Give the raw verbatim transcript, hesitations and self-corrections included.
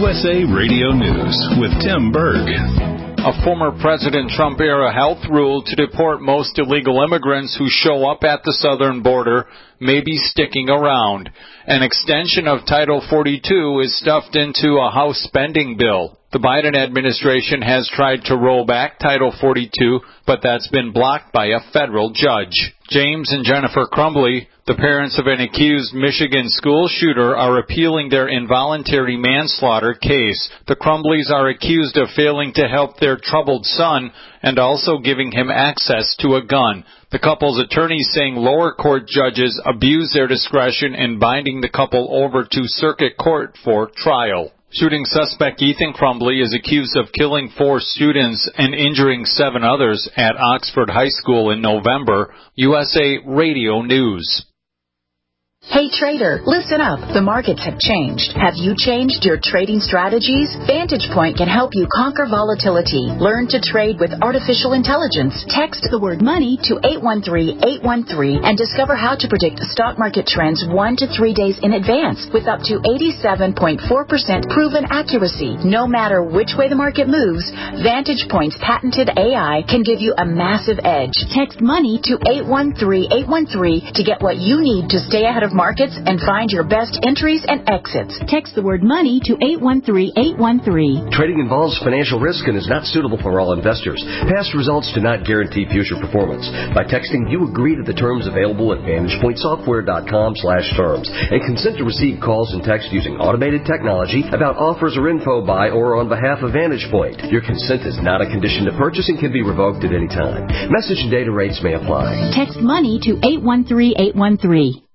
S A Radio News with Tim Berg. A former President Trump-era health rule to deport most illegal immigrants who show up at the southern border may be sticking around. An extension of Title forty-two is stuffed into a House spending bill. The Biden administration has tried to roll back Title forty-two, but that's been blocked by a federal judge. James and Jennifer Crumbley, the parents of an accused Michigan school shooter, are appealing their involuntary manslaughter case. The Crumbleys are accused of failing to help their troubled son and also giving him access to a gun. The couple's attorneys saying lower court judges abused their discretion in binding the couple over to circuit court for trial. Shooting suspect Ethan Crumbley is accused of killing four students and injuring seven others at Oxford High School in November. U S A Radio News. Hey trader, listen up. The markets have changed. Have you changed your trading strategies? Vantage Point can help you conquer volatility. Learn to trade with artificial intelligence. Text the word money to eight one three, eight one three and discover how to predict stock market trends one to three days in advance with up to eighty-seven point four percent proven accuracy. No matter which way the market moves, Vantage Point's patented A I can give you a massive edge. Text money to eight one three, eight one three to get what you need to stay ahead of markets and find your best entries and exits. Text the word money to eight one three, eight one three. Trading involves financial risk and is not suitable for all investors. Past results do not guarantee future performance. By texting, you agree to the terms available at vantage point software dot com slash terms and consent to receive calls and text using automated technology about offers or info by or on behalf of Vantage Point. Your consent is not a condition to purchase and can be revoked at any time. Message and data rates may apply. Text money to eight one three, eight one three.